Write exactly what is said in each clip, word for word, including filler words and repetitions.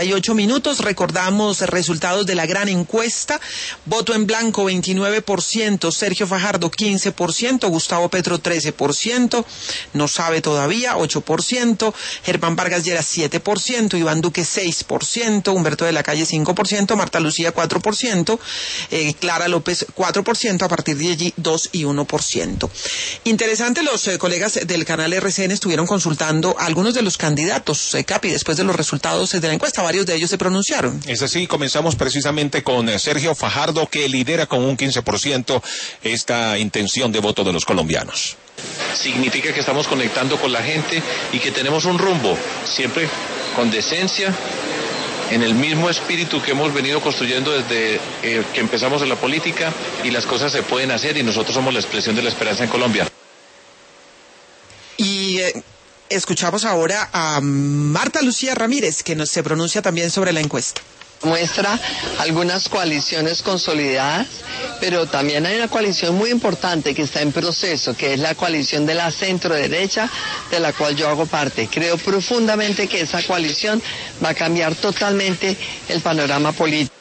ocho minutos, recordamos resultados de la gran encuesta. Voto en blanco veintinueve por ciento, Sergio Fajardo quince por ciento, Gustavo Petro trece por ciento, no sabe todavía ocho por ciento, Germán Vargas Lleras siete por ciento, Iván Duque seis por ciento, Humberto de la Calle cinco por ciento, Marta Lucía cuatro por ciento, eh, Clara López cuatro por ciento, a partir de allí dos y uno por ciento. Interesante, los eh, colegas del canal R C N estuvieron consultando a algunos de los candidatos, eh, Capi, después de los resultados de la encuesta. Varios de ellos se pronunciaron. Es así, comenzamos precisamente con Sergio Fajardo, que lidera con un quince por ciento esta intención de voto de los colombianos. Significa que estamos conectando con la gente y que tenemos un rumbo, siempre con decencia, en el mismo espíritu que hemos venido construyendo desde eh, que empezamos en la política, y las cosas se pueden hacer y nosotros somos la expresión de la esperanza en Colombia. Y... Eh... Escuchamos ahora a Marta Lucía Ramírez, que nos se pronuncia también sobre la encuesta. Muestra algunas coaliciones consolidadas, pero también hay una coalición muy importante que está en proceso, que es la coalición de la centro derecha, de la cual yo hago parte. Creo profundamente que esa coalición va a cambiar totalmente el panorama político.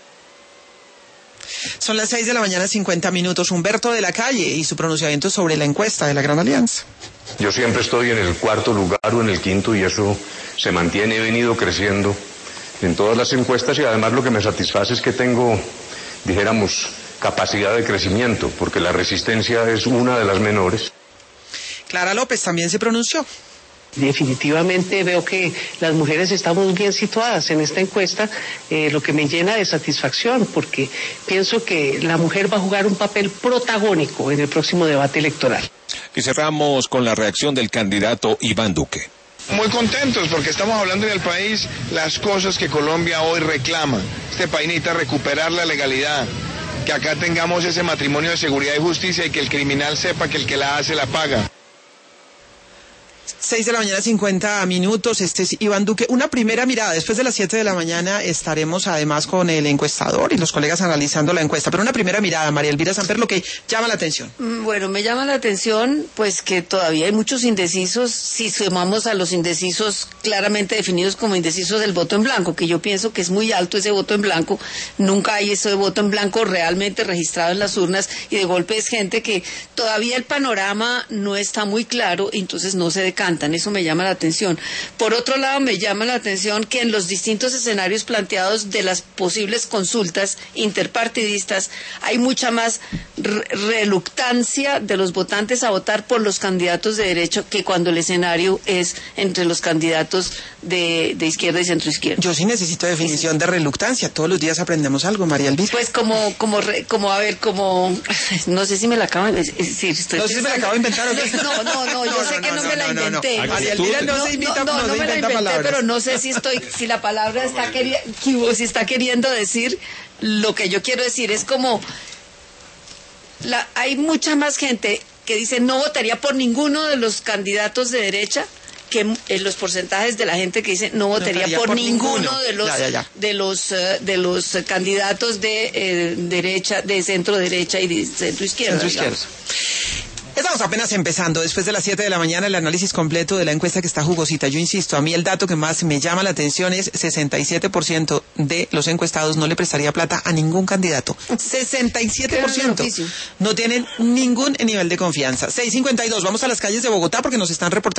Son las seis de la mañana, cincuenta minutos. Humberto de la Calle y su pronunciamiento sobre la encuesta de la Gran Alianza. Yo siempre estoy en el cuarto lugar o en el quinto, y eso se mantiene. He venido creciendo en todas las encuestas, y además lo que me satisface es que tengo, dijéramos, capacidad de crecimiento, porque la resistencia es una de las menores. Clara López también se pronunció. Definitivamente veo que las mujeres estamos bien situadas en esta encuesta, eh, lo que me llena de satisfacción, porque pienso que la mujer va a jugar un papel protagónico en el próximo debate electoral. Y cerramos con la reacción del candidato Iván Duque. Muy contentos porque estamos hablando en el país las cosas que Colombia hoy reclama. Este país necesita recuperar la legalidad, que acá tengamos ese matrimonio de seguridad y justicia, y que el criminal sepa que el que la hace la paga. Seis de la mañana, cincuenta minutos. Este es Iván Duque. Una primera mirada. Después de las siete de la mañana estaremos además con el encuestador y los colegas analizando la encuesta. Pero una primera mirada, María Elvira Samper, lo que llama la atención. Bueno, me llama la atención pues que todavía hay muchos indecisos, si sumamos a los indecisos claramente definidos como indecisos del voto en blanco, que yo pienso que es muy alto ese voto en blanco. Nunca hay ese voto en blanco realmente registrado en las urnas, y de golpe es gente que todavía el panorama no está muy claro, entonces no se decanta. Eso me llama la atención. Por otro lado, me llama la atención que en los distintos escenarios planteados de las posibles consultas interpartidistas hay mucha más re reluctancia de los votantes a votar por los candidatos de derecha que cuando el escenario es entre los candidatos de, de izquierda y centroizquierda. Yo sí necesito definición de reluctancia. Todos los días aprendemos algo, María Elvira. Pues como, como, re, como a ver, como, no sé si me la acabo de decir. Estoy no sé si me la acabo de inventar. ¿O qué? No, no, no, yo sé que no me la inventé. María Elvira no se invita, no, no, no, no se me la inventé, palabras. Pero no sé si estoy, si la palabra está queriendo, si está queriendo decir lo que yo quiero decir. Es como, la, hay mucha más gente que dice no votaría por ninguno de los candidatos de derecha que en los porcentajes de la gente que dice no votaría no por, por ninguno, ninguno de los ya, ya, ya. de los uh, de los candidatos de eh, derecha, de centro derecha y de centro izquierda. Centro izquierda. Estamos apenas empezando. Después de las siete de la mañana, el análisis completo de la encuesta, que está jugosita. Yo insisto, a mí el dato que más me llama la atención es sesenta y siete por ciento de los encuestados no le prestaría plata a ningún candidato. sesenta y siete por ciento no tienen ningún nivel de confianza. seis cincuenta y dos, vamos a las calles de Bogotá porque nos están reportando